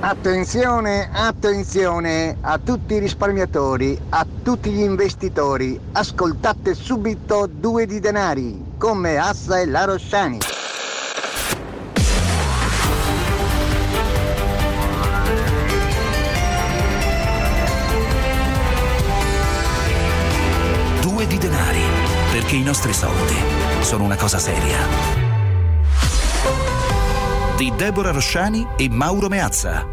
Attenzione, attenzione a tutti i risparmiatori, a tutti gli investitori. Ascoltate subito Due di Denari, come Assa e la Rossani. Due di Denari, perché i nostri soldi sono una cosa seria. Di Deborah Rosciani e Mauro Meazza.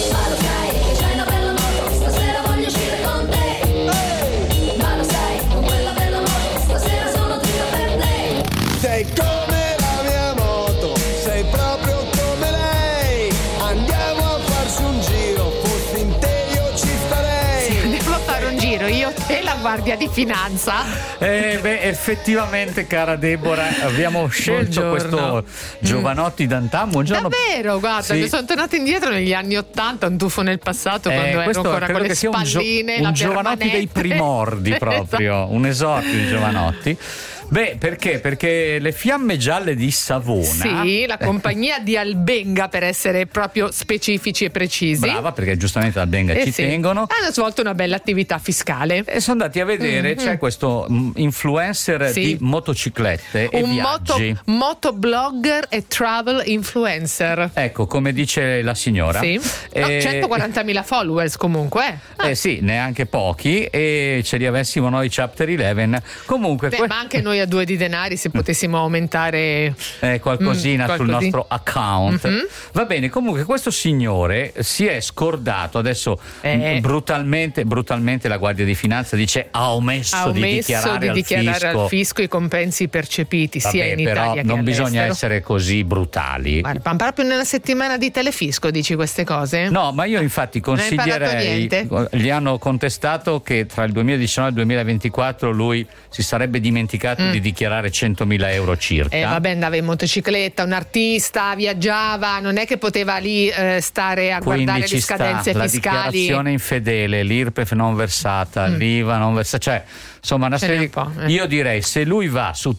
Sei come la mia moto, sei proprio come lei. Andiamo a farci un giro, fossi in te io ci starei. Sì, andiamo a fare un giro, io, te e la Guardia di Finanza. Effettivamente, cara Deborah, abbiamo scelto questo Giovanotti D'Antan. Buongiorno. Davvero, guarda, mi sono tornata indietro negli anni '80, un tuffo nel passato, quando ero ancora con le spalline, un Giovanotti dei primordi proprio, esatto. Un esordio di Giovanotti. Beh, perché? Perché le Fiamme Gialle di Savona. Sì, la compagnia di Albenga, per essere proprio specifici e precisi. Brava, perché giustamente Albenga ci tengono. Hanno svolto una bella attività fiscale. E sono andati a vedere, c'è questo influencer di motociclette e viaggi. Motoblogger e travel influencer. Ecco, come dice la signora. Sì. 140.000 followers comunque. Sì, neanche pochi, e ce li avessimo noi Chapter 11. Comunque. Ma anche noi a Due di Denari, se potessimo aumentare qualcosina sul nostro account. Va bene, comunque questo signore si è scordato adesso brutalmente la Guardia di Finanza dice ha omesso di dichiarare al fisco i compensi percepiti. Vabbè, sia in Italia però che non bisogna all'estero. essere così brutali. Guarda, proprio nella settimana di Telefisco dici queste cose? No, ma io infatti consiglierei, gli hanno contestato che tra il 2019 e il 2024 lui si sarebbe dimenticato di dichiarare 100.000 euro circa. Vabbè, andava in motocicletta, un artista, viaggiava, non è che poteva lì stare a guardare le scadenze fiscali. La dichiarazione infedele, l'IRPEF non versata, l'IVA non versata, cioè insomma una serie. Io direi, se lui va su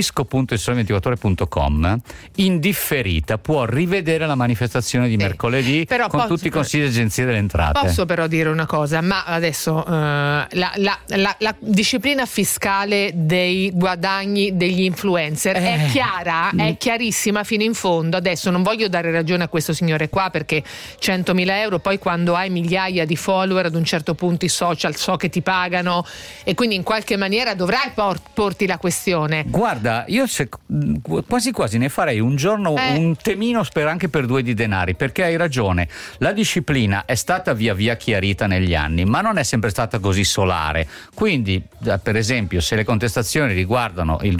telefisco.il24ore.com in differita può rivedere la manifestazione di mercoledì con tutti i consigli di agenzia delle entrate. Posso però dire una cosa, ma adesso la disciplina fiscale dei guadagni degli influencer è chiara, è chiarissima fino in fondo. Adesso non voglio dare ragione a questo signore qua, perché 100.000 euro, poi quando hai migliaia di follower ad un certo punto i social so che ti pagano, e quindi in qualche maniera dovrai porti la questione. Guarda, io quasi quasi ne farei un giorno un temino anche per Due di Denari, perché hai ragione, la disciplina è stata via via chiarita negli anni, ma non è sempre stata così solare. Quindi per esempio, se le contestazioni riguardano il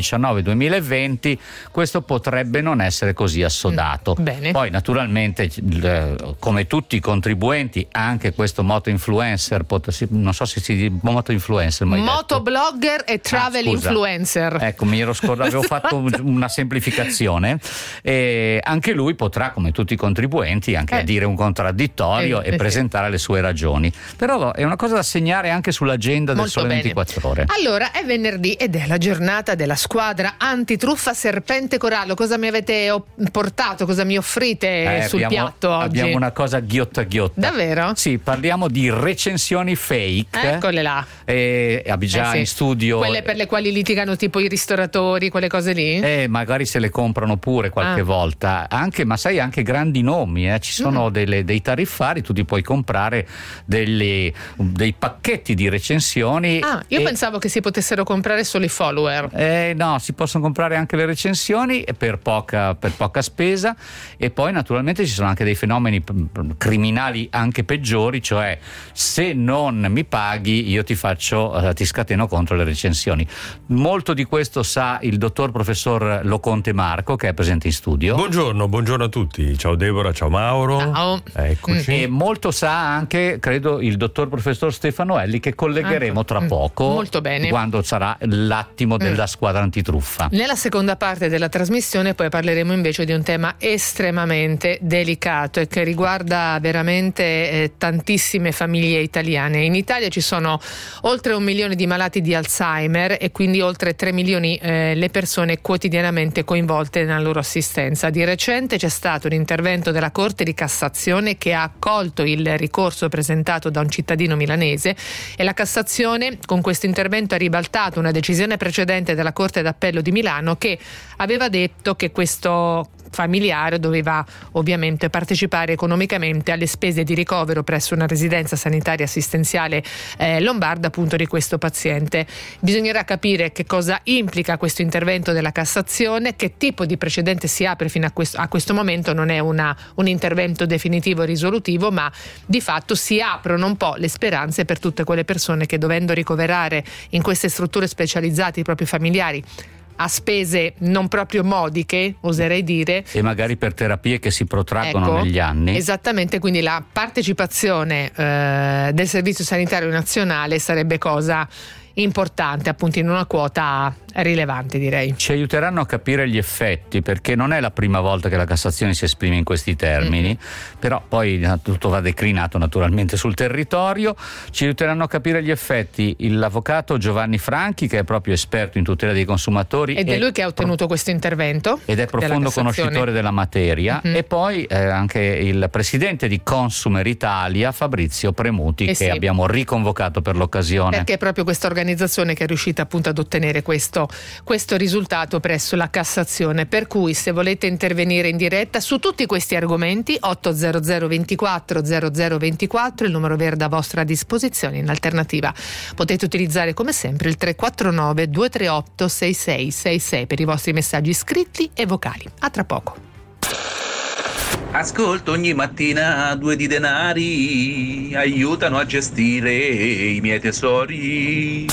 2019-2020, questo potrebbe non essere così assodato. Bene. Poi naturalmente come tutti i contribuenti, anche questo moto influencer, non so se si dice moto influencer, ma motoblogger e travel influencer. Ecco, mi ero scordato, avevo fatto una semplificazione. E anche lui potrà, come tutti i contribuenti, anche dire un contraddittorio e presentare le sue ragioni. Però è una cosa da segnare anche sull'agenda del Sole 24 Ore. Allora, è venerdì ed è la giornata della squadra antitruffa Serpente Corallo. Cosa mi avete portato? Cosa mi offrite sul piatto oggi? Abbiamo una cosa ghiotta. Davvero? Sì, parliamo di recensioni fake. Eccole là. Abbiamo già in studio. Quelle per le quali litigano tipo i ristoratori, quelle cose lì? Magari se le comprano pure qualche volta. Anche, ma sai, anche grandi nomi. Ci sono dei tariffari, tu ti puoi comprare dei pacchetti di recensioni. Io pensavo che si potessero comprare solo i follower. No, si possono comprare anche le recensioni per poca spesa, e poi naturalmente ci sono anche dei fenomeni criminali anche peggiori, cioè se non mi paghi io ti scateno contro le recensioni. Molto di questo sa il dottor professor Loconte Marco, che è presente in studio. Buongiorno a tutti, ciao Deborah, ciao Mauro. Ciao. Eccoci. E molto sa anche, credo, il dottor professor Stefano Elli, che collegheremo tra poco. Molto bene. Quando sarà l'atto attimo della squadra antitruffa. Nella seconda parte della trasmissione poi parleremo invece di un tema estremamente delicato e che riguarda veramente tantissime famiglie italiane. In Italia ci sono oltre 1 milione di malati di Alzheimer e quindi oltre 3 milioni le persone quotidianamente coinvolte nella loro assistenza. Di recente c'è stato un intervento della Corte di Cassazione che ha accolto il ricorso presentato da un cittadino milanese e la Cassazione con questo intervento ha ribaltato una decisione precedente della Corte d'Appello di Milano che aveva detto che questo familiare doveva ovviamente partecipare economicamente alle spese di ricovero presso una residenza sanitaria assistenziale lombarda appunto di questo paziente. Bisognerà capire che cosa implica questo intervento della Cassazione, che tipo di precedente si apre fino a questo momento. Non è un intervento definitivo e risolutivo, ma di fatto si aprono un po' le speranze per tutte quelle persone che, dovendo ricoverare in queste strutture specializzate i propri familiari a spese non proprio modiche, oserei dire, e magari per terapie che si protraggono negli anni. Esattamente, quindi la partecipazione del Servizio Sanitario Nazionale sarebbe cosa importante, appunto in una quota rilevante, direi. Ci aiuteranno a capire gli effetti, perché non è la prima volta che la Cassazione si esprime in questi termini, però poi tutto va declinato naturalmente sul territorio. Ci aiuteranno a capire gli effetti l'avvocato Giovanni Franchi, che è proprio esperto in tutela dei consumatori ed è lui che ha ottenuto questo intervento ed è profondo conoscitore della materia, e poi anche il presidente di Consumer Italia Fabrizio Premuti, che abbiamo riconvocato per l'occasione, perché è proprio questa organizzazione che è riuscita appunto ad ottenere questo risultato presso la Cassazione. Per cui, se volete intervenire in diretta su tutti questi argomenti, 800 24 0024, il numero verde a vostra disposizione. In alternativa potete utilizzare come sempre il 349 238 6666 per i vostri messaggi scritti e vocali. A tra poco. Ascolto ogni mattina 2 di denari, aiutano a gestire i miei tesori.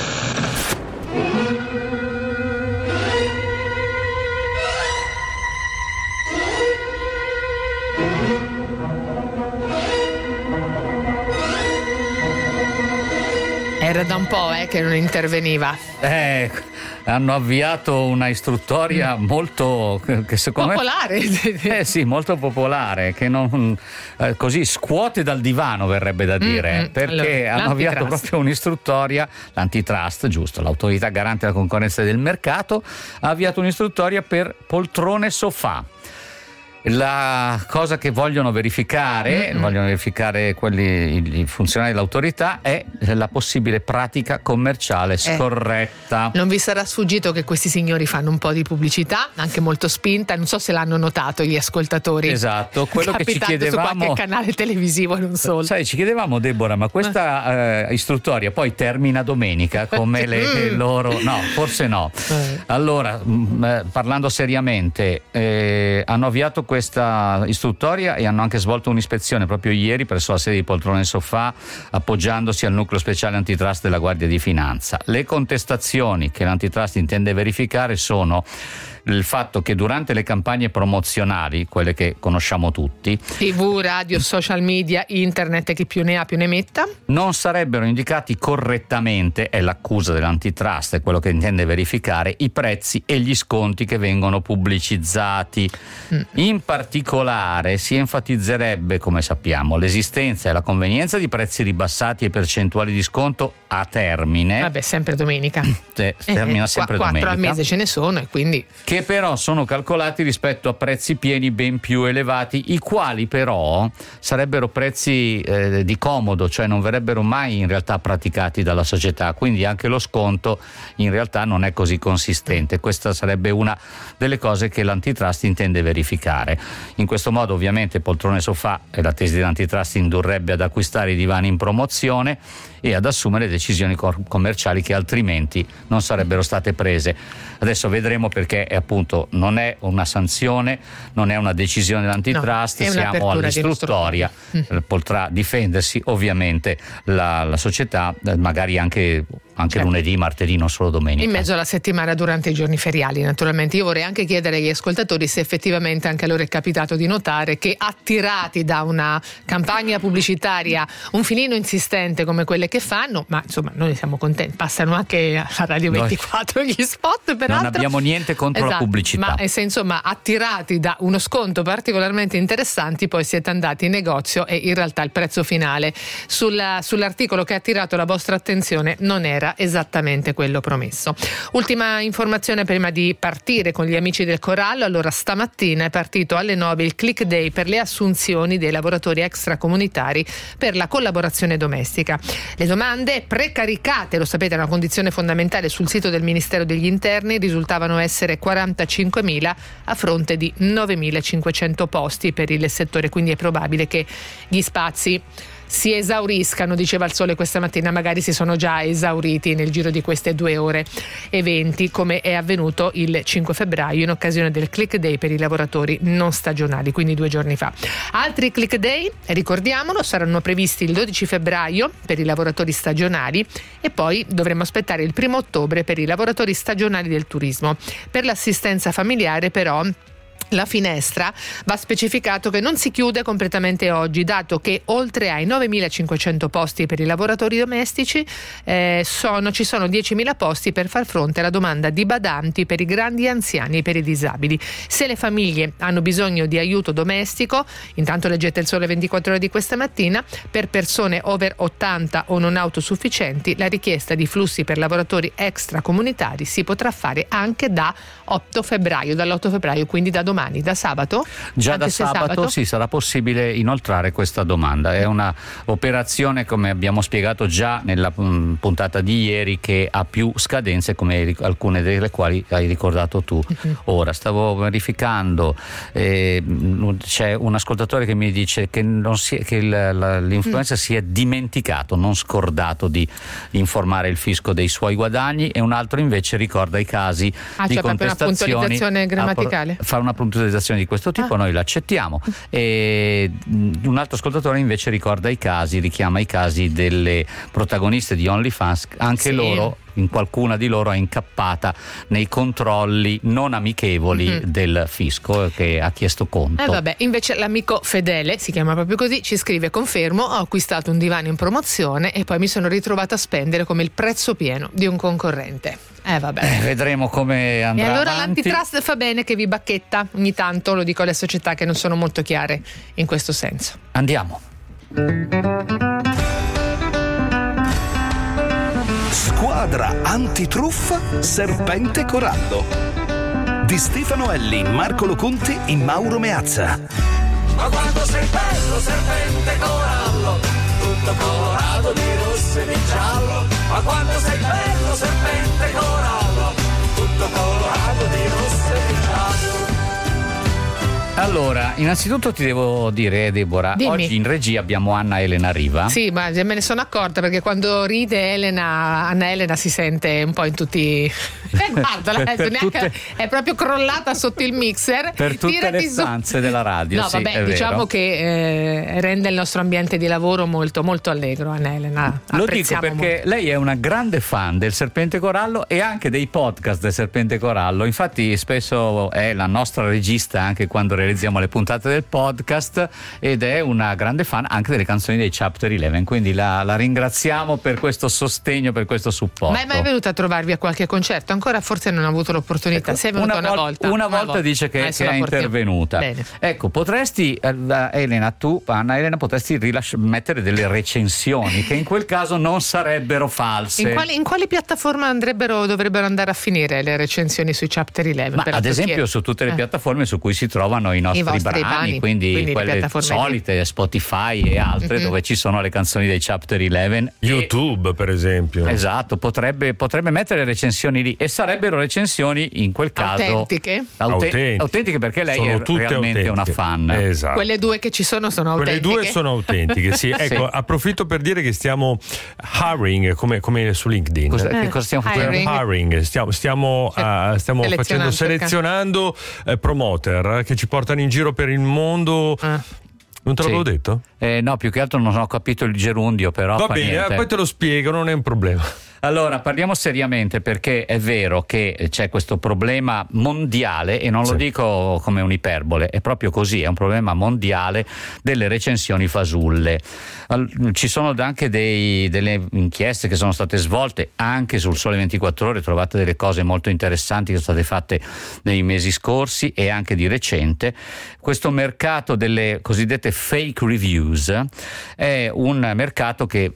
Era da un po' che non interveniva. Hanno avviato una istruttoria molto, che secondo popolare. me sì, molto popolare, che non così scuote dal divano, verrebbe da dire, perché hanno avviato proprio un'istruttoria, l'antitrust, giusto, l'autorità garante della concorrenza e del mercato ha avviato un'istruttoria per poltrone sofà. La cosa che vogliono verificare i funzionari dell'autorità, è la possibile pratica commerciale scorretta. Non vi sarà sfuggito che questi signori fanno un po' di pubblicità, anche molto spinta, non so se l'hanno notato gli ascoltatori. Esatto, quello che ci chiedevamo su qualche canale televisivo, non solo. Sai, ci chiedevamo, Deborah, ma questa istruttoria poi termina domenica come le loro? No, forse no. Allora, parlando seriamente, hanno avviato questa istruttoria e hanno anche svolto un'ispezione proprio ieri presso la sede di Poltrone Sofà, appoggiandosi al nucleo speciale antitrust della Guardia di Finanza. Le contestazioni che l'antitrust intende verificare sono il fatto che durante le campagne promozionali, quelle che conosciamo tutti, TV, radio, social media, internet e chi più ne ha più ne metta, non sarebbero indicati correttamente, è l'accusa dell'antitrust, è quello che intende verificare, i prezzi e gli sconti che vengono pubblicizzati. In particolare si enfatizzerebbe, come sappiamo, l'esistenza e la convenienza di prezzi ribassati e percentuali di sconto a termine. Vabbè, sempre domenica. Termina sempre 4 domenica. al mese ce ne sono, e quindi che però sono calcolati rispetto a prezzi pieni ben più elevati, i quali però sarebbero prezzi di comodo, cioè non verrebbero mai in realtà praticati dalla società, quindi anche lo sconto in realtà non è così consistente. Questa sarebbe una delle cose che l'antitrust intende verificare. In questo modo ovviamente Poltrone Sofà e la tesi dell'antitrust indurrebbe ad acquistare i divani in promozione e ad assumere decisioni commerciali che altrimenti non sarebbero state prese. Adesso vedremo, perché appunto non è una sanzione, non è una decisione dell'antitrust, no, siamo all'istruttoria. Potrà difendersi ovviamente la società, magari anche anche lunedì, martedì, non solo domenica. In mezzo alla settimana durante i giorni feriali, naturalmente. Io vorrei anche chiedere agli ascoltatori se effettivamente anche a loro è capitato di notare che, attirati da una campagna pubblicitaria un filino insistente come quelle che fanno, ma insomma noi siamo contenti, passano anche a Radio 24 gli spot, peraltro non abbiamo niente contro la pubblicità, ma se insomma attirati da uno sconto particolarmente interessanti poi siete andati in negozio e in realtà il prezzo finale sull'articolo che ha attirato la vostra attenzione non era esattamente quello promesso. Ultima informazione prima di partire con gli amici del Corallo. Allora, stamattina è partito alle 9 il Click Day per le assunzioni dei lavoratori extracomunitari per la collaborazione domestica. Le domande precaricate, lo sapete, è una condizione fondamentale, sul sito del Ministero degli Interni risultavano essere 45.000 a fronte di 9.500 posti per il settore, quindi è probabile che gli spazi si esauriscano, diceva il Sole questa mattina, magari si sono già esauriti nel giro di queste 2 ore e 20, come è avvenuto il 5 febbraio in occasione del Click Day per i lavoratori non stagionali, quindi 2 giorni fa. Altri Click Day, ricordiamolo, saranno previsti il 12 febbraio per i lavoratori stagionali e poi dovremo aspettare il 1 ottobre per i lavoratori stagionali del turismo. Per l'assistenza familiare però la finestra va specificato che non si chiude completamente oggi, dato che oltre ai 9.500 posti per i lavoratori domestici ci sono 10.000 posti per far fronte alla domanda di badanti per i grandi anziani e per i disabili. Se le famiglie hanno bisogno di aiuto domestico, intanto leggete il Sole 24 Ore di questa mattina, per persone over 80 o non autosufficienti la richiesta di flussi per lavoratori extracomunitari si potrà fare anche dall'8 febbraio, quindi da domani, da sabato? Già da sabato sì, sarà possibile inoltrare questa domanda. È una operazione, come abbiamo spiegato già nella puntata di ieri, che ha più scadenze, come alcune delle quali hai ricordato tu. Ora stavo verificando, c'è un ascoltatore che mi dice che l'influencer si è dimenticato, non scordato, di informare il fisco dei suoi guadagni, e un altro invece ricorda i casi di contestazioni. Una puntualizzazione grammaticale? Fare una puntualizzazione di questo tipo noi l'accettiamo. E un altro ascoltatore invece richiama i casi delle protagoniste di OnlyFans, anche loro, in qualcuna di loro è incappata nei controlli non amichevoli del fisco, che ha chiesto conto. Invece l'amico Fedele, si chiama proprio così, ci scrive: confermo, ho acquistato un divano in promozione e poi mi sono ritrovata a spendere come il prezzo pieno di un concorrente. Vedremo come andrà. E allora avanti. l'antitrust fa bene che vi bacchetta ogni tanto, lo dico alle società che non sono molto chiare in questo senso. Andiamo. Squadra antitruffa Serpente Corallo di Stefano Elli, Marco Loconti e Mauro Meazza. Ma quando sei bello, serpente corallo, tutto colorato di rosso e di giallo. Ma quando sei bello, serpente corallo, tutto colorato di rosso e di giallo. Allora, innanzitutto ti devo dire, Deborah, dimmi. oggi in regia abbiamo Anna Elena Riva. Sì, ma me ne sono accorta, perché quando ride Anna Elena si sente un po' in tutti. Guardala, è proprio crollata sotto il mixer. Per tutte le stanze della radio. No, sì, vabbè, diciamo che rende il nostro ambiente di lavoro molto, molto allegro, Anna Elena. Lo dico perché lei è una grande fan del Serpente Corallo e anche dei podcast del Serpente Corallo. Infatti spesso è la nostra regista anche quando realizziamo le puntate del podcast, ed è una grande fan anche delle canzoni dei Chapter 11, quindi la ringraziamo per questo sostegno, per questo supporto. Ma è mai venuta a trovarvi a qualche concerto? Ancora forse non ha avuto l'opportunità. Ecco, sei venuta una volta. Una volta dice che è intervenuta. Bene. Ecco, potresti Anna Elena, potresti mettere delle recensioni che in quel caso non sarebbero false. In quali piattaforme dovrebbero andare a finire le recensioni sui Chapter 11? Ma ad esempio su tutte le piattaforme su cui si trovano i nostri brani, quindi quelle solite, Spotify e altre, dove ci sono le canzoni dei Chapter 11. YouTube, per esempio. Esatto, potrebbe mettere recensioni lì, e sarebbero recensioni in quel caso autentiche, perché lei è realmente una fan. Esatto. Quelle due che ci sono autentiche. Quelle due sono autentiche, sì. Ecco, approfitto per dire che stiamo hiring, come su LinkedIn. Che cosa stiamo facendo? Hiring. Stiamo selezionando promoter che ci portano in giro per il mondo. Non te l'avevo detto? No, più che altro non ho capito il gerundio, però va bene, niente. Poi te lo spiego, non è un problema. Allora, parliamo seriamente, perché è vero che c'è questo problema mondiale, e non lo dico come un'iperbole, è proprio così, è un problema mondiale delle recensioni fasulle. Ci sono anche delle inchieste che sono state svolte anche sul Sole 24 Ore, trovate delle cose molto interessanti che sono state fatte nei mesi scorsi e anche di recente. Questo mercato delle cosiddette fake reviews è un mercato che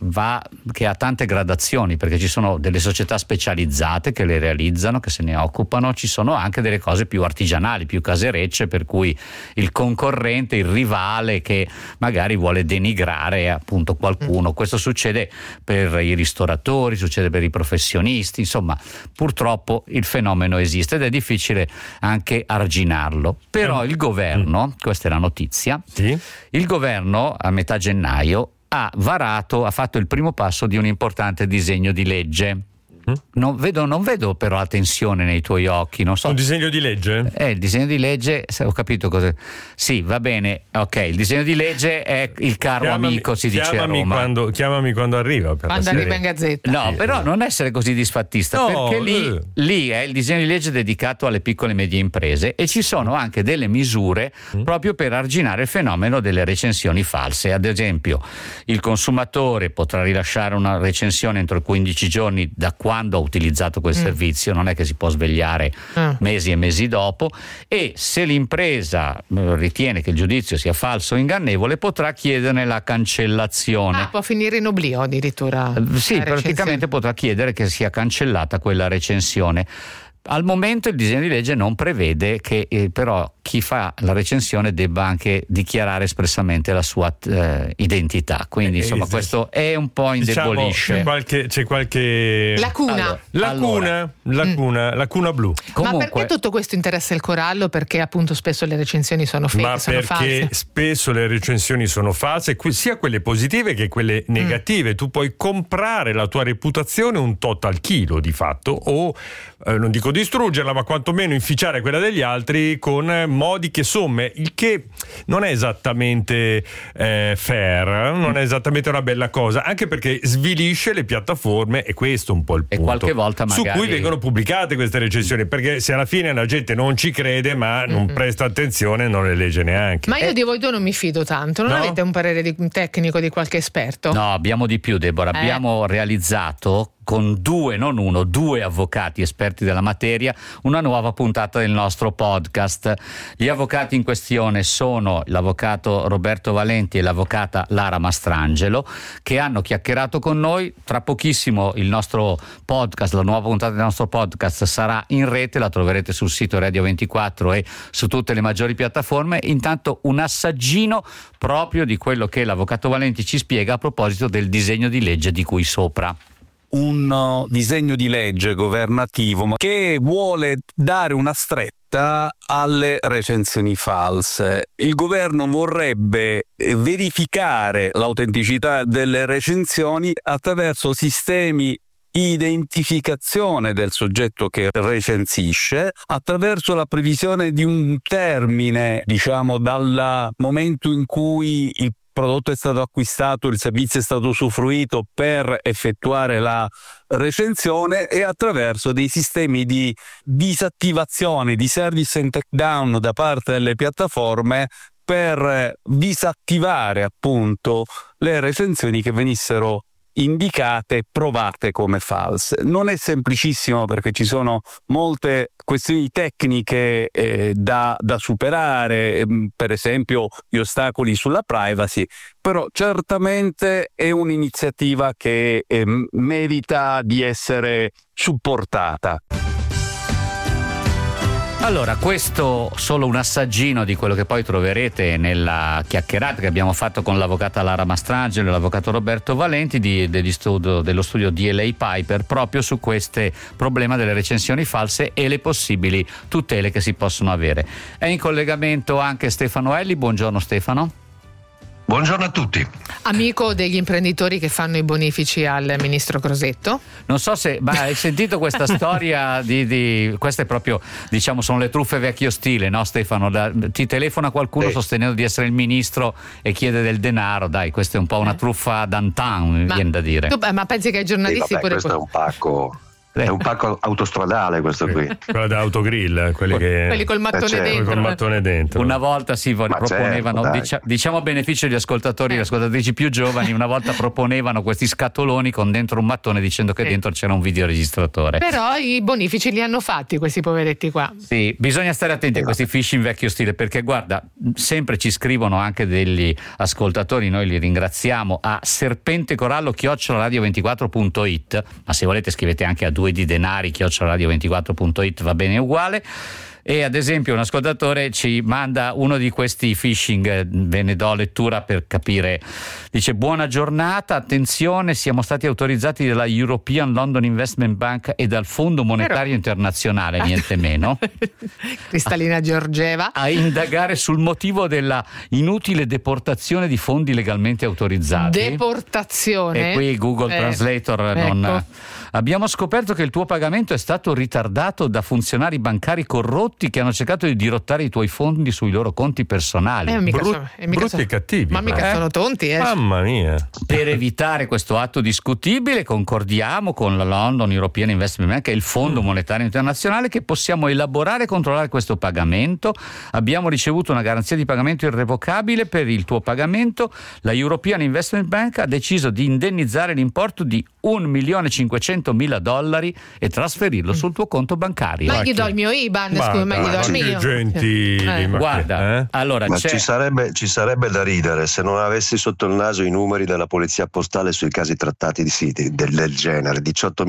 ha tante gradazioni, perché ci sono delle società specializzate che le realizzano, che se ne occupano, ci sono anche delle cose più artigianali, più caserecce, per cui il concorrente, il rivale che magari vuole denigrare appunto qualcuno. Questo succede per i ristoratori, succede per i professionisti, insomma purtroppo il fenomeno esiste ed è difficile anche arginarlo. Però il governo, questa è la notizia, il governo a metà gennaio ha fatto il primo passo di un importante disegno di legge. Non vedo però la tensione nei tuoi occhi, non so. Un disegno di legge? Il disegno di legge, se ho capito cosa. Sì, va bene, ok, il disegno di legge è il caro amico, si dice a Roma. Chiamami quando arriva. Quando arriva in Gazzetta. No, però non essere così disfattista, perché lì è il disegno di legge dedicato alle piccole e medie imprese, e ci sono anche delle misure proprio per arginare il fenomeno delle recensioni false. Ad esempio, il consumatore potrà rilasciare una recensione entro 15 giorni da quando ha utilizzato quel servizio, non è che si può svegliare mesi e mesi dopo, e se l'impresa ritiene che il giudizio sia falso o ingannevole potrà chiederne la cancellazione. Può finire in oblio addirittura. Sì, praticamente potrà chiedere che sia cancellata quella recensione. Al momento il disegno di legge non prevede che però chi fa la recensione debba anche dichiarare espressamente la sua identità, quindi insomma questo è un po' indebolisce. C'è qualche lacuna. Lacuna blu. Comunque, ma perché tutto questo interessa il Corallo? Perché appunto spesso le recensioni sono fake, sono false. Perché spesso le recensioni sono false, sia quelle positive che quelle negative. Tu puoi comprare la tua reputazione un tot al chilo di fatto, o non dico distruggerla, ma quantomeno inficiare quella degli altri con modiche somme, il che non è esattamente fair, non è esattamente una bella cosa, anche perché svilisce le piattaforme, e questo è un po' il punto. E qualche volta magari su cui vengono pubblicate queste recensioni, perché se alla fine la gente non ci crede, ma non presta attenzione, non le legge neanche. Ma io di voi due non mi fido tanto, non avete un parere tecnico di qualche esperto? No, abbiamo di più, Deborah. Abbiamo realizzato con due avvocati esperti della materia una nuova puntata del nostro podcast. Gli avvocati in questione sono l'avvocato Roberto Valenti e l'avvocata Lara Mastrangelo, che hanno chiacchierato con noi. Tra pochissimo il nostro podcast, la nuova puntata del nostro podcast sarà in rete, la troverete sul sito Radio 24 e su tutte le maggiori piattaforme. Intanto un assaggino proprio di quello che l'avvocato Valenti ci spiega a proposito del disegno di legge di cui sopra. Un disegno di legge governativo che vuole dare una stretta alle recensioni false. Il governo vorrebbe verificare l'autenticità delle recensioni attraverso sistemi di identificazione del soggetto che recensisce, attraverso la previsione di un termine, dal momento in cui il prodotto è stato acquistato, il servizio è stato usufruito, per effettuare la recensione, e attraverso dei sistemi di disattivazione, di service and takedown da parte delle piattaforme, per disattivare appunto le recensioni che venissero indicate, provate come false. Non è semplicissimo, perché ci sono molte questioni tecniche da superare, per esempio gli ostacoli sulla privacy, però certamente è un'iniziativa che merita di essere supportata. Allora, questo solo un assaggino di quello che poi troverete nella chiacchierata che abbiamo fatto con l'avvocata Lara Mastrangelo e l'avvocato Roberto Valenti dello studio DLA Piper, proprio su questo problema delle recensioni false e le possibili tutele che si possono avere. È in collegamento anche Stefano Elli. Buongiorno Stefano. Buongiorno a tutti. Amico degli imprenditori che fanno i bonifici al ministro Crosetto. Non so se hai sentito questa storia di queste proprio, diciamo, sono le truffe vecchio stile, no Stefano? Ti telefona qualcuno sostenendo di essere il ministro e chiede del denaro, dai, questa è un po' una truffa d'antan, viene da dire. Ma pensi che ai giornalisti pure questo è un pacco. È un pacco autostradale questo qui. Quello da Autogrill, quelli col mattone dentro. Una volta proponevano, diciamo a beneficio degli ascoltatori e le ascoltatrici più giovani, una volta proponevano questi scatoloni con dentro un mattone dicendo che dentro c'era un videoregistratore. Però i bonifici li hanno fatti questi poveretti qua. Sì, bisogna stare attenti a questi phishing vecchio stile, perché guarda, sempre ci scrivono anche degli ascoltatori, noi li ringraziamo, a serpentecorallo@radio24.it, ma se volete scrivete anche a 2 di denari @radio24.it, va bene uguale. E ad esempio un ascoltatore ci manda uno di questi phishing, ve ne do lettura per capire. Dice: buona giornata, attenzione, siamo stati autorizzati dalla European London Investment Bank e dal Fondo Monetario Internazionale, niente meno, Cristallina Georgieva, a indagare sul motivo della inutile deportazione di fondi legalmente autorizzati. Deportazione? E qui Google Translator non... Ecco. Abbiamo scoperto che il tuo pagamento è stato ritardato da funzionari bancari corrotti che hanno cercato di dirottare i tuoi fondi sui loro conti personali. Brutti e cattivi. Ma mica sono tonti, Mamma mia. Per evitare questo atto discutibile concordiamo con la London European Investment Bank e il Fondo Monetario Internazionale che possiamo elaborare e controllare questo pagamento. Abbiamo ricevuto una garanzia di pagamento irrevocabile per il tuo pagamento. La European Investment Bank ha deciso di indennizzare l'importo di $1.500.000 e trasferirlo sul tuo conto bancario. Ma gli do il mio IBAN, scusa, ma gli do il mio. Gentili, guarda, allora ma ci sarebbe da ridere se non avessi sotto il naso i numeri della polizia postale sui casi trattati di siti del genere,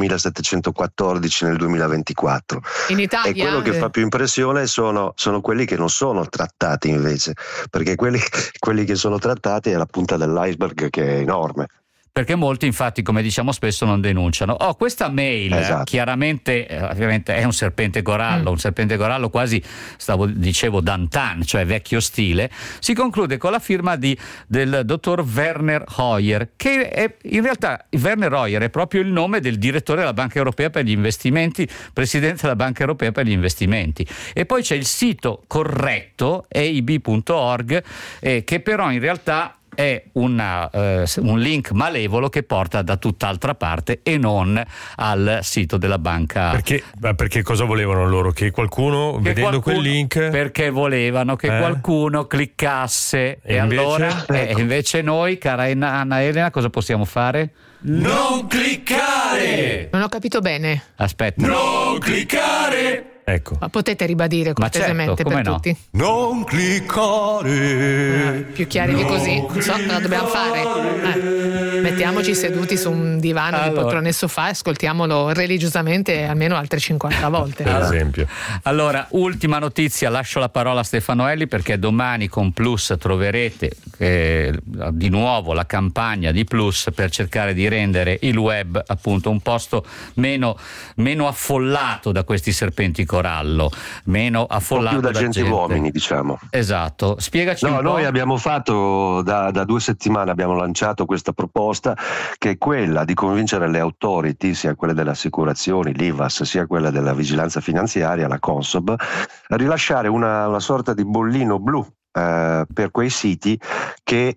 18.714 nel 2024. In Italia? E quello che fa più impressione sono quelli che non sono trattati invece, perché quelli che sono trattati è la punta dell'iceberg, che è enorme. Perché molti infatti, come diciamo spesso, non denunciano. Questa mail chiaramente ovviamente è un serpente corallo, un serpente corallo quasi, dicevo d'antan, cioè vecchio stile. Si conclude con la firma del dottor Werner Hoyer, che è in realtà Werner Hoyer è proprio il nome del direttore della Banca Europea per gli Investimenti, presidente della Banca Europea per gli Investimenti. E poi c'è il sito corretto eib.org, che però in realtà è un link malevolo che porta da tutt'altra parte e non al sito della banca. Perché cosa volevano loro? Che qualcuno, vedendo quel link... Perché volevano che qualcuno cliccasse. E allora invece noi, cara Anna Elena, cosa possiamo fare? Non cliccare! Non ho capito bene. Aspetta. Non cliccare! Ecco. Ma potete ribadire cortesemente per tutti? Non cliccare. Più chiari di così, non so cosa dobbiamo fare. Mettiamoci seduti su un divano di poltrone e sofà e ascoltiamolo religiosamente almeno altre 50 volte. Per esempio. Allora, ultima notizia, lascio la parola a Stefano Elli, perché domani con Plus troverete di nuovo la campagna di Plus per cercare di rendere il web appunto un posto meno affollato da questi serpenti corallo, meno affollato più da gente uomini, diciamo. Esatto, spiegaci un po'. Noi abbiamo fatto da 2 settimane, abbiamo lanciato questa proposta che è quella di convincere le authority, sia quelle delle assicurazioni, l'IVAS, sia quella della vigilanza finanziaria, la Consob, a rilasciare una sorta di bollino blu per quei siti che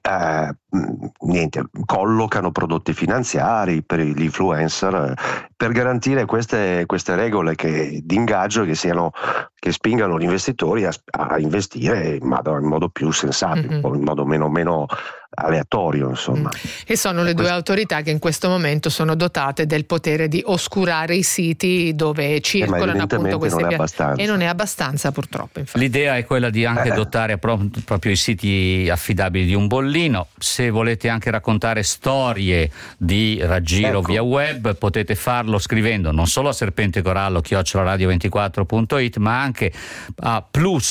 collocano prodotti finanziari per gli influencer, per garantire queste regole di ingaggio che spingano gli investitori a investire in modo più sensato, in modo meno aleatorio, insomma. E sono le due autorità che in questo momento sono dotate del potere di oscurare i siti dove circolano appunto queste piattaforme. E non è abbastanza, purtroppo. Infatti. L'idea è quella di anche dotare proprio i siti affidabili di un bollino. Se volete anche raccontare storie di raggiro via web, potete farlo scrivendo non solo a serpentecorallo@radio24.it, ma anche a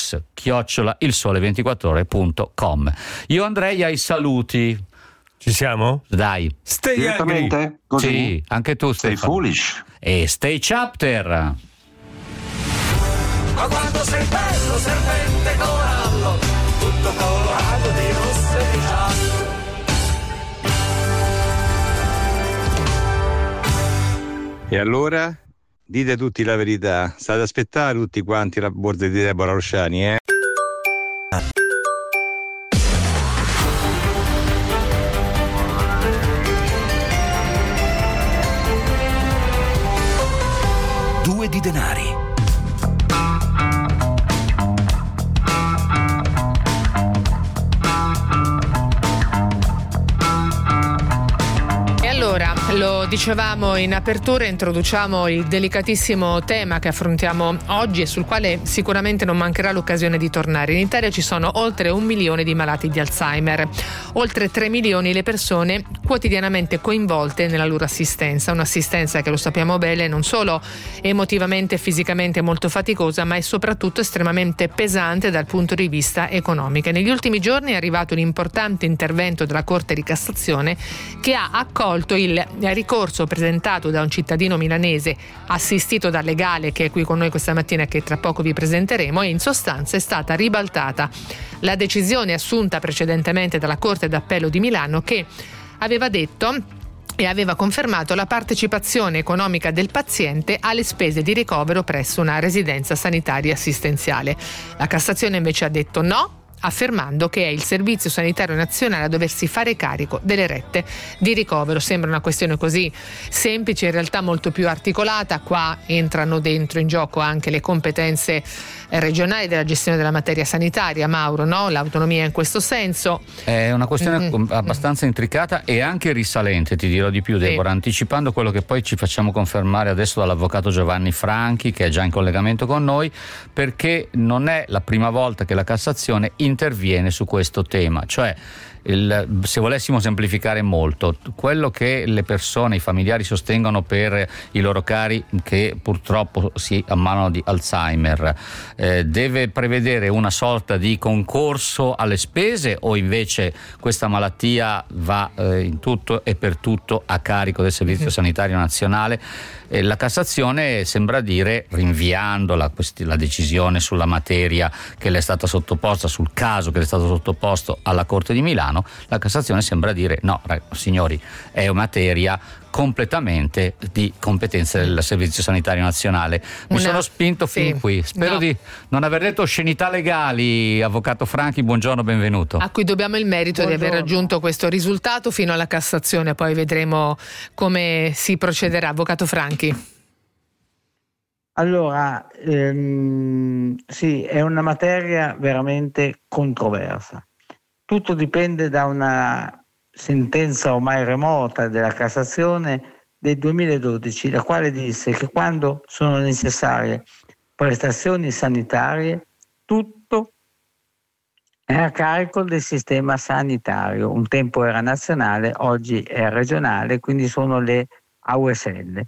plus@ilsole24ore.com. Io andrei ai saluti. Ci siamo? Dai. Stay angry. Così? Sì, anche tu Stay foolish. E stay chapter. Ma quando sei bello, serpente corallo, tutto colorato di rosso e di giallo. E allora? Dite tutti la verità, state ad aspettare tutti quanti la borsa di Deborah Rosciani, eh? Due di denari. Allora, lo dicevamo in apertura, introduciamo il delicatissimo tema che affrontiamo oggi e sul quale sicuramente non mancherà l'occasione di tornare. In Italia ci sono oltre 1 milione di malati di Alzheimer, oltre 3 milioni le persone quotidianamente coinvolte nella loro assistenza, un'assistenza che, lo sappiamo bene, non solo emotivamente e fisicamente molto faticosa, ma è soprattutto estremamente pesante dal punto di vista economico. E negli ultimi giorni è arrivato un importante intervento della Corte di Cassazione che ha accolto il ricorso presentato da un cittadino milanese assistito dal legale che è qui con noi questa mattina e che tra poco vi presenteremo, e in sostanza è stata ribaltata la decisione assunta precedentemente dalla Corte d'Appello di Milano, che aveva detto e aveva confermato la partecipazione economica del paziente alle spese di ricovero presso una residenza sanitaria assistenziale. La Cassazione invece ha detto no, affermando che è il Servizio Sanitario Nazionale a doversi fare carico delle rette di ricovero. Sembra una questione così semplice, in realtà molto più articolata. Qua entrano dentro in gioco anche le competenze regionali della gestione della materia sanitaria, Mauro, no? L'autonomia in questo senso. È una questione abbastanza intricata e anche risalente, ti dirò di più, Deborah, anticipando quello che poi ci facciamo confermare adesso dall'avvocato Giovanni Franchi, che è già in collegamento con noi, perché non è la prima volta che la Cassazione interviene su questo tema. Cioè, se volessimo semplificare molto, quello che le persone, i familiari sostengono per i loro cari che purtroppo si ammalano di Alzheimer, deve prevedere una sorta di concorso alle spese, o invece questa malattia va in tutto e per tutto a carico del Servizio Sanitario Nazionale? La Cassazione sembra dire, rinviando la decisione sulla materia che le è stata sottoposta, sul caso che le è stato sottoposto alla Corte di Milano, la Cassazione sembra dire no, signori, è materia completamente di competenza del Servizio Sanitario Nazionale. Mi sono spinto fin qui. Spero di non aver detto oscenità legali. Avvocato Franchi, buongiorno, benvenuto. A cui dobbiamo il merito di aver raggiunto questo risultato fino alla Cassazione, poi vedremo come si procederà. Avvocato Franchi. Allora, sì, è una materia veramente controversa. Tutto dipende da una sentenza ormai remota della Cassazione del 2012, la quale disse che quando sono necessarie prestazioni sanitarie tutto è a carico del sistema sanitario. Un tempo era nazionale, oggi è regionale, quindi sono le AUSL.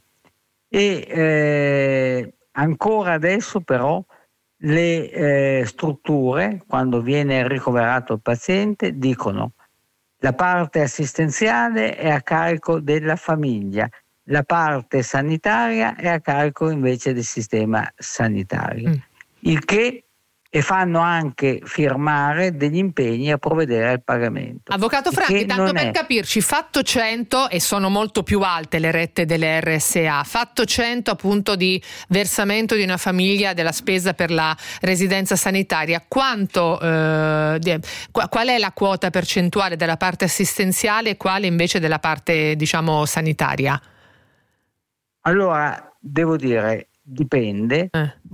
E ancora adesso però le strutture, quando viene ricoverato il paziente, dicono: la parte assistenziale è a carico della famiglia, la parte sanitaria è a carico invece del sistema sanitario. Il che e fanno anche firmare degli impegni a provvedere al pagamento. Avvocato Franchi, tanto per capirci, fatto 100, e sono molto più alte le rette delle RSA, fatto 100 appunto di versamento di una famiglia della spesa per la residenza sanitaria, quanto qual è la quota percentuale della parte assistenziale e quale invece della parte, diciamo, sanitaria? Allora, devo dire, dipende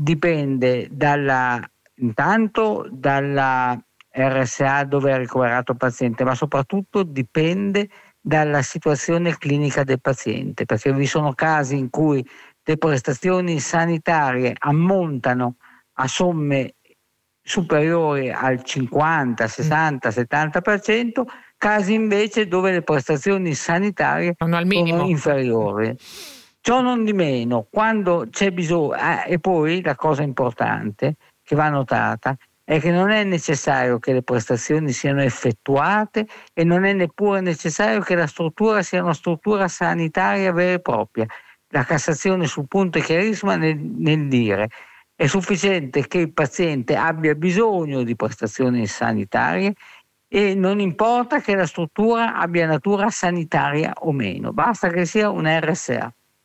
intanto dalla RSA dove è ricoverato il paziente, ma soprattutto dipende dalla situazione clinica del paziente, perché vi sono casi in cui le prestazioni sanitarie ammontano a somme superiori al 50, 60, 70%, casi invece dove le prestazioni sanitarie sono inferiori. Ciò non di meno, quando c'è bisogno, e poi la cosa importante che va notata è che non è necessario che le prestazioni siano effettuate e non è neppure necessario che la struttura sia una struttura sanitaria vera e propria. La Cassazione sul punto è chiarissima nel dire: è sufficiente che il paziente abbia bisogno di prestazioni sanitarie e non importa che la struttura abbia natura sanitaria o meno, basta che sia una RSA.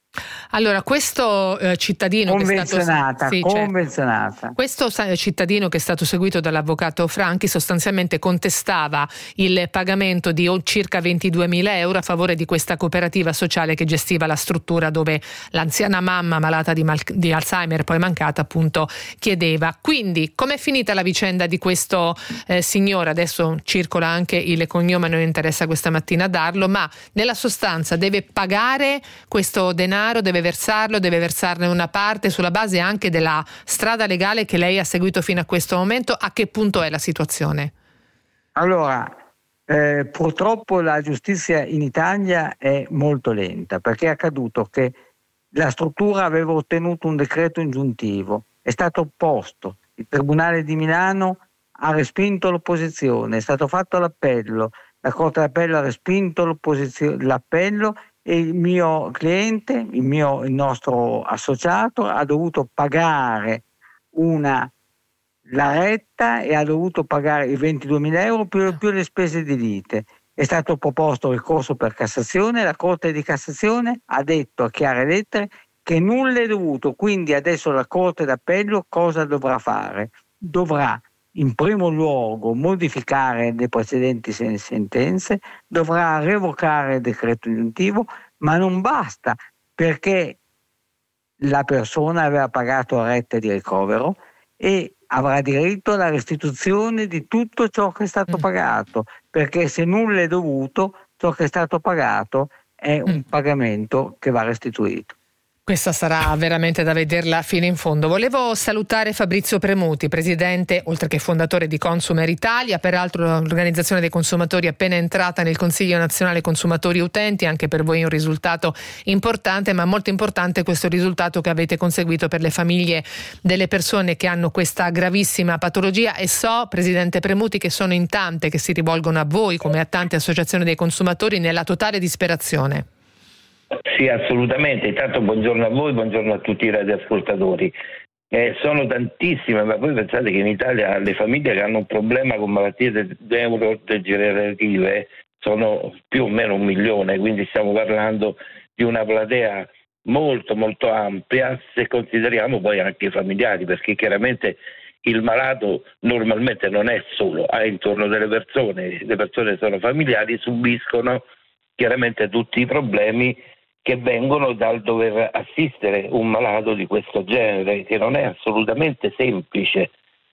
Allora, questo cittadino convenzionata. Certo. Questo cittadino che è stato seguito dall'avvocato Franchi sostanzialmente contestava il pagamento di circa 22.000 euro a favore di questa cooperativa sociale che gestiva la struttura dove l'anziana mamma malata di Alzheimer, poi mancata, appunto chiedeva. Quindi, com'è finita la vicenda di questo signore? Adesso circola anche il cognome, non interessa questa mattina darlo, ma nella sostanza deve pagare questo denaro, deve versarne una parte sulla base anche della strada legale che lei ha seguito fino a questo momento. A che punto è la situazione? Allora, purtroppo la giustizia in Italia è molto lenta, perché è accaduto che la struttura aveva ottenuto un decreto ingiuntivo, è stato opposto, il Tribunale di Milano ha respinto l'opposizione, è stato fatto l'appello, la Corte d'Appello ha respinto l'appello e il mio cliente, il nostro associato, ha dovuto pagare la retta e ha dovuto pagare i 22.000 euro più le spese di lite. È stato proposto ricorso per Cassazione, la Corte di Cassazione ha detto a chiare lettere che nulla è dovuto, quindi adesso la Corte d'Appello cosa dovrà fare? Dovrà in primo luogo modificare le precedenti sentenze, dovrà revocare il decreto ingiuntivo, ma non basta, perché la persona aveva pagato rette di ricovero e avrà diritto alla restituzione di tutto ciò che è stato pagato, perché se nulla è dovuto, ciò che è stato pagato è un pagamento che va restituito. Questa sarà veramente da vederla fino in fondo. Volevo salutare Fabrizio Premuti, presidente, oltre che fondatore di Consumer Italia, peraltro l'organizzazione dei consumatori appena entrata nel Consiglio Nazionale Consumatori Utenti, anche per voi un risultato importante, ma molto importante questo risultato che avete conseguito per le famiglie delle persone che hanno questa gravissima patologia, e so, presidente Premuti, che sono in tante che si rivolgono a voi, come a tante associazioni dei consumatori, nella totale disperazione. Sì, assolutamente. Intanto buongiorno a voi, buongiorno a tutti i radioascoltatori. Sono tantissime, ma voi pensate che in Italia le famiglie che hanno un problema con malattie neurodegenerative sono più o meno 1 milione, quindi stiamo parlando di una platea molto molto ampia, se consideriamo poi anche i familiari, perché chiaramente il malato normalmente non è solo, ha intorno delle persone, le persone sono familiari, subiscono chiaramente tutti i problemi che vengono dal dover assistere un malato di questo genere, che non è assolutamente semplice.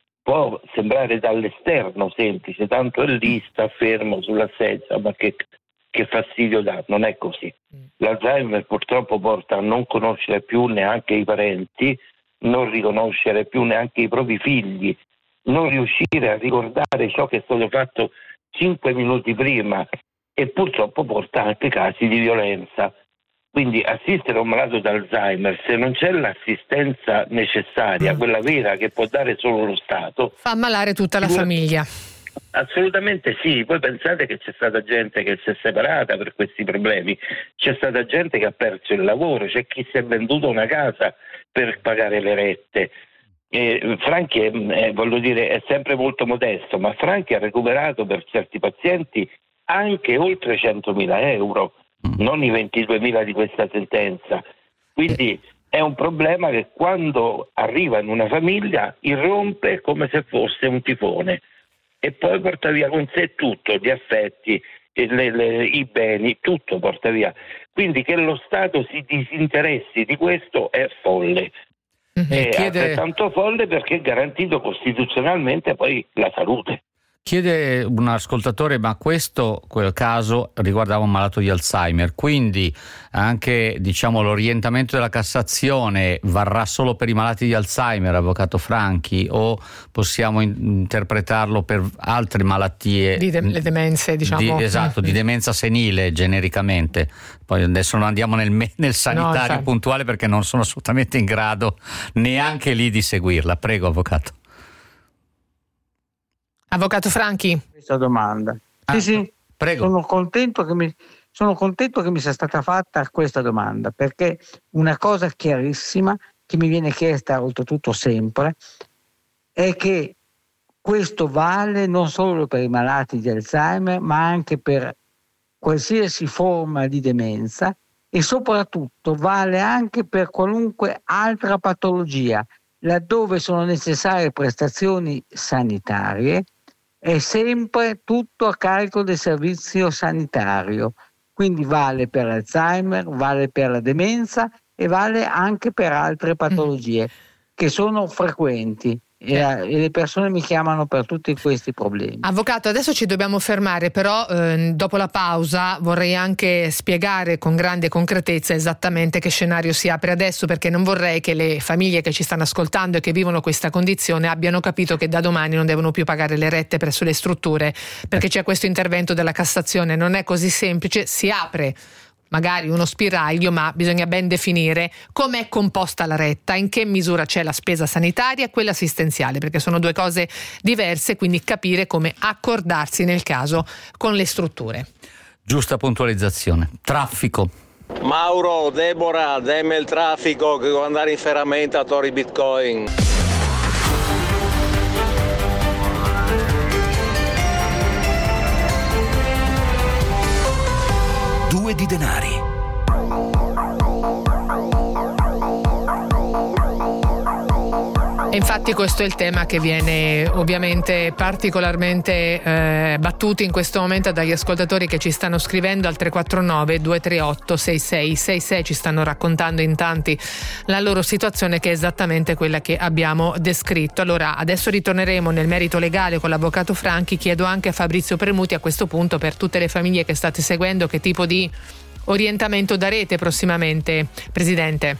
Può sembrare dall'esterno semplice, tanto è lì, sta fermo sulla sedia, ma che fastidio dà, non è così. L'Alzheimer purtroppo porta a non conoscere più neanche i parenti, non riconoscere più neanche i propri figli, non riuscire a ricordare ciò che è stato fatto 5 minuti prima, e purtroppo porta anche casi di violenza. Quindi assistere a un malato d'Alzheimer, se non c'è l'assistenza necessaria, quella vera che può dare solo lo Stato, fa ammalare tutta la famiglia. Assolutamente sì. Poi pensate che c'è stata gente che si è separata per questi problemi, c'è stata gente che ha perso il lavoro, c'è chi si è venduto una casa per pagare le rette. Franchi voglio dire, è sempre molto modesto, ma Franchi ha recuperato per certi pazienti anche oltre 100.000 euro, non i 22.000 di questa sentenza. Quindi è un problema che quando arriva in una famiglia irrompe come se fosse un tifone e poi porta via con sé tutto, gli affetti, i beni, tutto porta via. Quindi che lo Stato si disinteressi di questo è folle. È altrettanto folle perché è garantito costituzionalmente poi la salute. Chiede un ascoltatore, ma quel caso riguardava un malato di Alzheimer, quindi anche l'orientamento della Cassazione varrà solo per i malati di Alzheimer, avvocato Franchi, o possiamo interpretarlo per altre malattie? Le demenze, diciamo. Di demenza senile genericamente. Poi adesso non andiamo nel sanitario puntuale perché non sono assolutamente in grado neanche lì di seguirla. Prego, avvocato. Avvocato Franchi. Questa domanda. Sì, prego. Sono contento che mi sia stata fatta questa domanda, perché una cosa chiarissima che mi viene chiesta oltretutto sempre è che questo vale non solo per i malati di Alzheimer, ma anche per qualsiasi forma di demenza, e soprattutto vale anche per qualunque altra patologia. Laddove sono necessarie prestazioni sanitarie è sempre tutto a carico del servizio sanitario, quindi vale per l'Alzheimer, vale per la demenza e vale anche per altre patologie che sono frequenti. E le persone mi chiamano per tutti questi problemi. Avvocato, adesso ci dobbiamo fermare, però dopo la pausa vorrei anche spiegare con grande concretezza esattamente che scenario si apre adesso, perché non vorrei che le famiglie che ci stanno ascoltando e che vivono questa condizione abbiano capito che da domani non devono più pagare le rette presso le strutture, perché c'è questo intervento della Cassazione. Non è così semplice, si apre magari uno spiraglio, ma bisogna ben definire come è composta la retta, in che misura c'è la spesa sanitaria e quella assistenziale, perché sono due cose diverse, quindi capire come accordarsi nel caso con le strutture. Giusta puntualizzazione. Traffico. Mauro, Deborah, dammi il traffico che devo andare in ferramenta a Tori Bitcoin. Due di denari. E infatti questo è il tema che viene ovviamente particolarmente battuto in questo momento dagli ascoltatori che ci stanno scrivendo al 349 238 6666, ci stanno raccontando in tanti la loro situazione, che è esattamente quella che abbiamo descritto. Allora adesso ritorneremo nel merito legale con l'avvocato Franchi. Chiedo anche a Fabrizio Premuti a questo punto, per tutte le famiglie che state seguendo, che tipo di orientamento darete prossimamente, Presidente?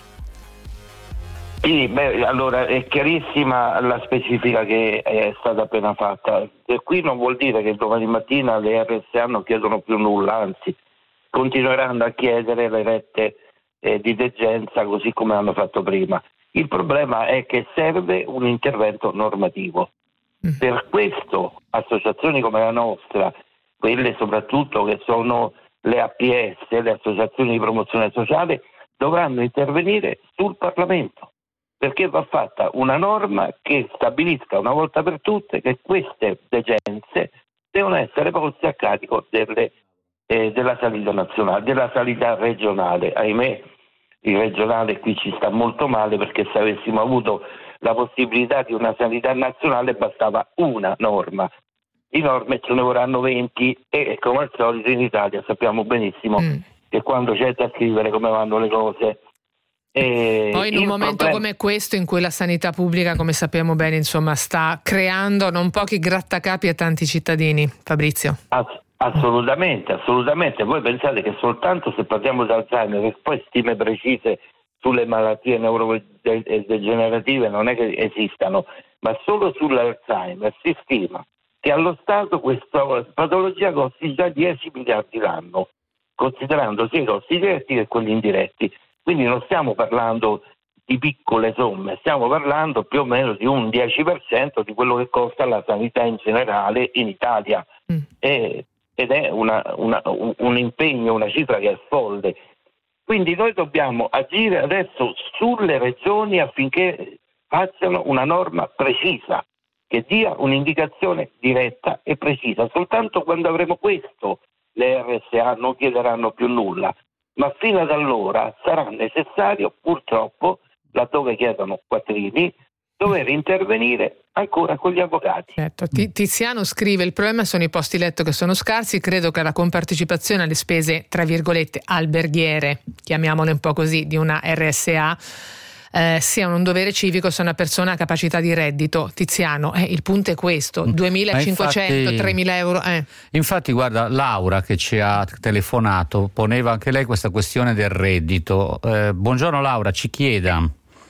Sì, allora è chiarissima la specifica che è stata appena fatta, e qui non vuol dire che domani mattina le RSA non chiedono più nulla, anzi continueranno a chiedere le rette di degenza così come hanno fatto prima. Il problema è che serve un intervento normativo. Per questo associazioni come la nostra, quelle soprattutto che sono le APS, le associazioni di promozione sociale, dovranno intervenire sul Parlamento, perché va fatta una norma che stabilisca una volta per tutte che queste degenze devono essere poste a carico della sanità nazionale, della sanità regionale. Ahimè, il regionale qui ci sta molto male, perché se avessimo avuto la possibilità di una sanità nazionale bastava una norma. Di norme ce ne vorranno 20 e come al solito in Italia sappiamo benissimo che quando c'è da scrivere come vanno le cose. Poi in un momento come questo, in cui la sanità pubblica, come sappiamo bene, insomma, sta creando non pochi grattacapi a tanti cittadini. Fabrizio. Assolutamente. Voi pensate che soltanto se parliamo di Alzheimer, che poi stime precise sulle malattie neurodegenerative non è che esistano, ma solo sull'Alzheimer si stima che allo Stato questa patologia costi già 10 miliardi l'anno, considerando sia i costi diretti che quelli indiretti. Quindi non stiamo parlando di piccole somme, stiamo parlando più o meno di un 10% di quello che costa la sanità in generale in Italia. Ed è un impegno, una cifra che è folle. Quindi noi dobbiamo agire adesso sulle regioni affinché facciano una norma precisa, che dia un'indicazione diretta e precisa. Soltanto quando avremo questo le RSA non chiederanno più nulla. Ma fino ad allora sarà necessario, purtroppo, laddove chiedono quattrini, dover intervenire ancora con gli avvocati. Certo. Tiziano scrive: il problema sono i posti letto che sono scarsi, credo che la compartecipazione alle spese, tra virgolette, alberghiere, chiamiamole un po' così, di una RSA sia un dovere civico se una persona ha capacità di reddito. Tiziano, il punto è questo: 2.500, 3.000 euro. Infatti guarda, Laura che ci ha telefonato poneva anche lei questa questione del reddito. Buongiorno Laura, ci chieda.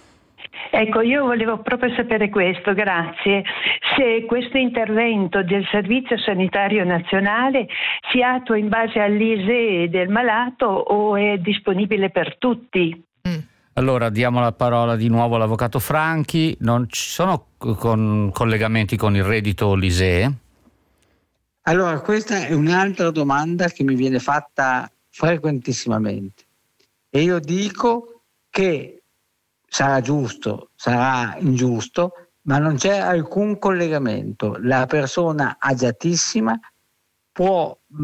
Ecco, io volevo proprio sapere questo, grazie, se questo intervento del Servizio Sanitario Nazionale si attua in base all'ISEE del malato o è disponibile per tutti? Allora diamo la parola di nuovo all'avvocato Franchi. Non ci sono collegamenti con il reddito l'ISEE? Allora, questa è un'altra domanda che mi viene fatta frequentissimamente e io dico che sarà giusto, sarà ingiusto, ma non c'è alcun collegamento. La persona agiatissima può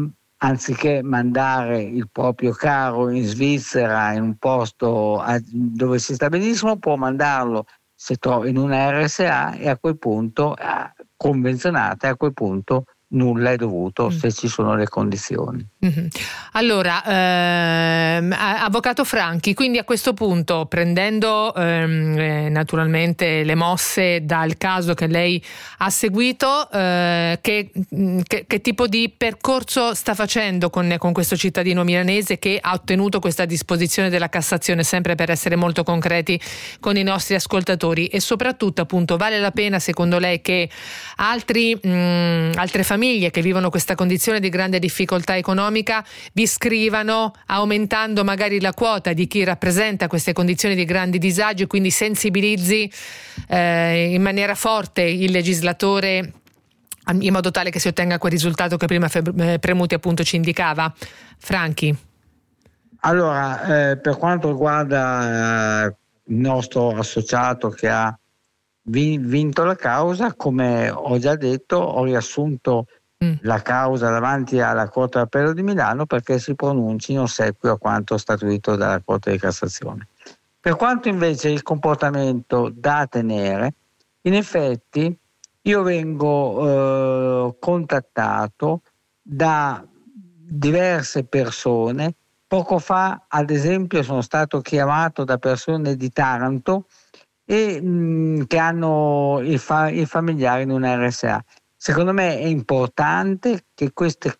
anziché mandare il proprio caro in Svizzera, in un posto dove si sta benissimo, può mandarlo se trova in una RSA, e a quel punto convenzionata, e a quel punto nulla è dovuto se ci sono le condizioni. Allora, avvocato Franchi, quindi a questo punto, prendendo naturalmente le mosse dal caso che lei ha seguito, che tipo di percorso sta facendo con questo cittadino milanese che ha ottenuto questa disposizione della Cassazione, sempre per essere molto concreti con i nostri ascoltatori, e soprattutto appunto vale la pena secondo lei che altre famiglie che vivono questa condizione di grande difficoltà economica vi scrivano, aumentando magari la quota di chi rappresenta queste condizioni di grandi disagi, quindi sensibilizzi in maniera forte il legislatore in modo tale che si ottenga quel risultato che prima Premuti appunto ci indicava? Franchi. Allora, per quanto riguarda il nostro associato che ha vinto la causa, come ho già detto, ho riassunto la causa davanti alla Corte d'Appello di Milano perché si pronunci in ossequio a quanto statuito dalla Corte di Cassazione. Per quanto invece il comportamento da tenere, in effetti io vengo contattato da diverse persone. Poco fa, ad esempio, sono stato chiamato da persone di Taranto e che hanno i familiari in una RSA. Secondo me è importante che questa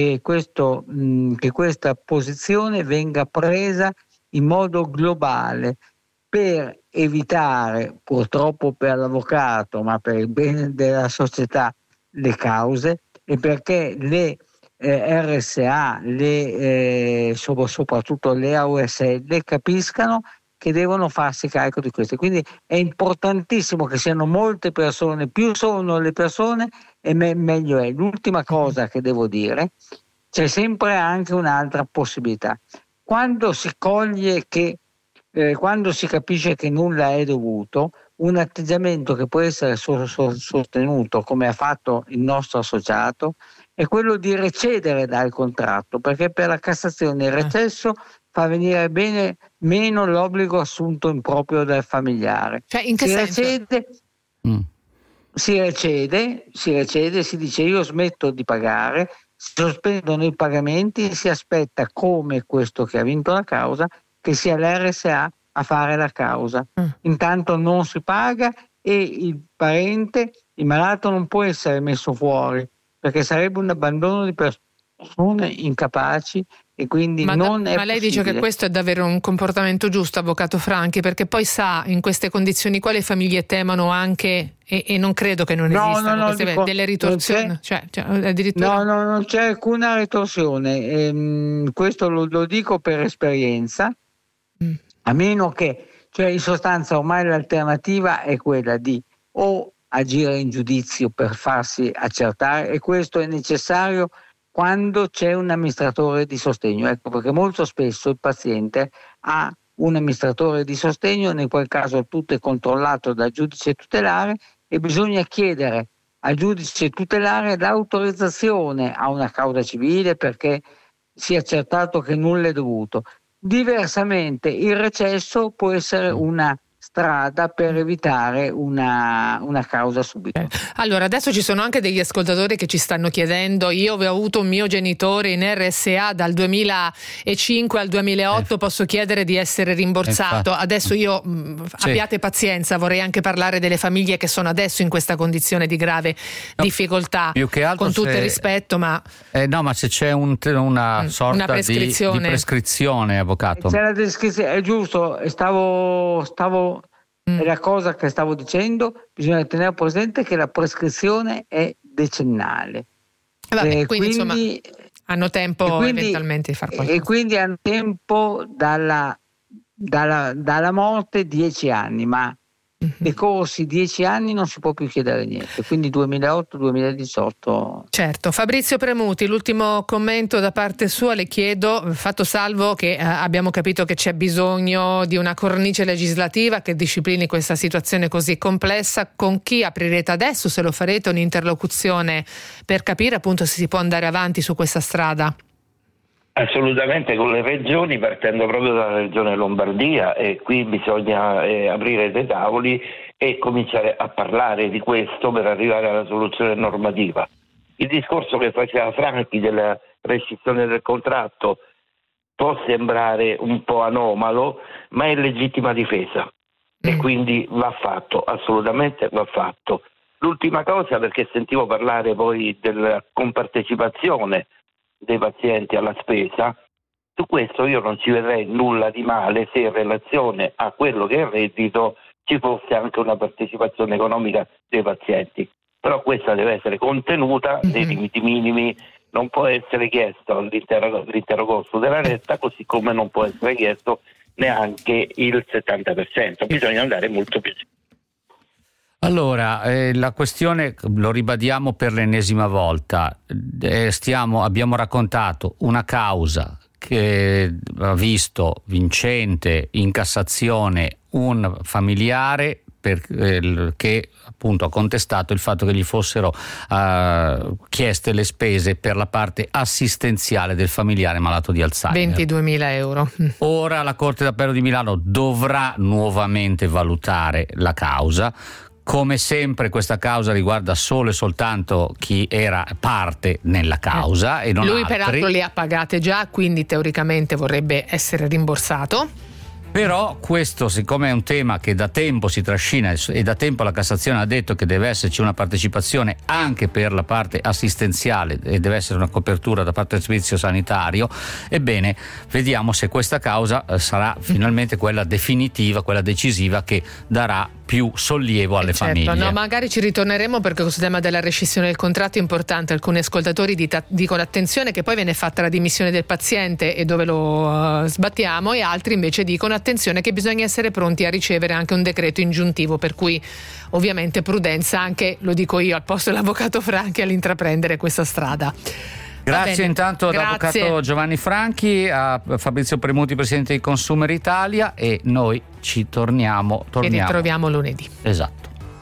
posizione venga presa in modo globale per evitare, purtroppo per l'avvocato, ma per il bene della società, le cause, e perché le RSA, soprattutto le AOSL, capiscano che devono farsi carico di questo. Quindi è importantissimo che siano molte persone, più sono le persone e meglio è. L'ultima cosa che devo dire, c'è sempre anche un'altra possibilità. Quando si capisce che nulla è dovuto, un atteggiamento che può essere sostenuto, come ha fatto il nostro associato, è quello di recedere dal contratto, perché per la Cassazione il recesso fa venire meno l'obbligo assunto in proprio dal familiare. Cioè, in che senso? Si recede, si dice io smetto di pagare, si sospendono i pagamenti, si aspetta, come questo che ha vinto la causa, che sia l'RSA a fare la causa. Intanto non si paga e il malato non può essere messo fuori, perché sarebbe un abbandono di persone incapaci, e quindi ma lei dice che questo è davvero un comportamento giusto, avvocato Franchi, perché poi sa in queste condizioni quali famiglie temono anche, e non credo che non esistano delle ritorsioni, addirittura... No, non c'è alcuna ritorsione, questo lo dico per esperienza, a meno che, cioè in sostanza ormai l'alternativa è quella di o agire in giudizio per farsi accertare, e questo è necessario quando c'è un amministratore di sostegno. Ecco perché molto spesso il paziente ha un amministratore di sostegno, nel qual caso tutto è controllato dal giudice tutelare e bisogna chiedere al giudice tutelare l'autorizzazione a una causa civile perché sia accertato che nulla è dovuto. Diversamente il recesso può essere una strada per evitare una causa subito. Allora, adesso ci sono anche degli ascoltatori che ci stanno chiedendo: io avevo avuto un mio genitore in RSA dal 2005 al 2008, posso chiedere di essere rimborsato? Adesso io abbiate pazienza, vorrei anche parlare delle famiglie che sono adesso in questa condizione di grave difficoltà, più che altro con tutto il rispetto, ma ma se c'è una sorta di prescrizione, avvocato. C'è la descrizione, è giusto, è la cosa che stavo dicendo, bisogna tenere presente che la prescrizione è decennale. Quindi insomma hanno tempo eventualmente di far qualcosa. E quindi hanno tempo dalla morte 10 anni, ma decorsi 10 anni non si può più chiedere niente, quindi 2008-2018. Certo. Fabrizio Premuti, l'ultimo commento da parte sua le chiedo, fatto salvo che abbiamo capito che c'è bisogno di una cornice legislativa che disciplini questa situazione così complessa, con chi aprirete adesso, se lo farete, un'interlocuzione per capire appunto se si può andare avanti su questa strada? Assolutamente con le regioni, partendo proprio dalla regione Lombardia, e qui bisogna aprire dei tavoli e cominciare a parlare di questo per arrivare alla soluzione normativa. Il discorso che faceva Franchi della rescissione del contratto può sembrare un po' anomalo, ma è legittima difesa e quindi va fatto, assolutamente va fatto. L'ultima cosa, perché sentivo parlare poi della compartecipazione dei pazienti alla spesa, su questo io non ci vedrei nulla di male se in relazione a quello che è il reddito ci fosse anche una partecipazione economica dei pazienti, però questa deve essere contenuta nei limiti minimi, non può essere chiesto l'intero costo della retta, così come non può essere chiesto neanche il 70%, bisogna andare molto più. Allora, la questione, lo ribadiamo per l'ennesima volta, abbiamo raccontato una causa che ha visto vincente in Cassazione un familiare che appunto ha contestato il fatto che gli fossero chieste le spese per la parte assistenziale del familiare malato di Alzheimer. 22.000 euro. Ora la Corte d'Appello di Milano dovrà nuovamente valutare la causa. Come sempre questa causa riguarda solo e soltanto chi era parte nella causa e non lui altri. Peraltro le ha pagate già, quindi teoricamente vorrebbe essere rimborsato. Però questo, siccome è un tema che da tempo si trascina e da tempo la Cassazione ha detto che deve esserci una partecipazione anche per la parte assistenziale e deve essere una copertura da parte del servizio sanitario, ebbene vediamo se questa causa sarà finalmente quella definitiva, quella decisiva che darà più sollievo alle famiglie. No, magari ci ritorneremo, perché questo tema della rescissione del contratto è importante. Alcuni ascoltatori dicono attenzione che poi viene fatta la dimissione del paziente e dove lo sbattiamo, e altri invece dicono attenzione che bisogna essere pronti a ricevere anche un decreto ingiuntivo, per cui ovviamente prudenza anche, lo dico io al posto dell'avvocato Franchi, all'intraprendere questa strada. Grazie intanto all'avvocato Giovanni Franchi, a Fabrizio Premuti, presidente di Consumer Italia, e noi ci torniamo. E ritroviamo lunedì. Esatto.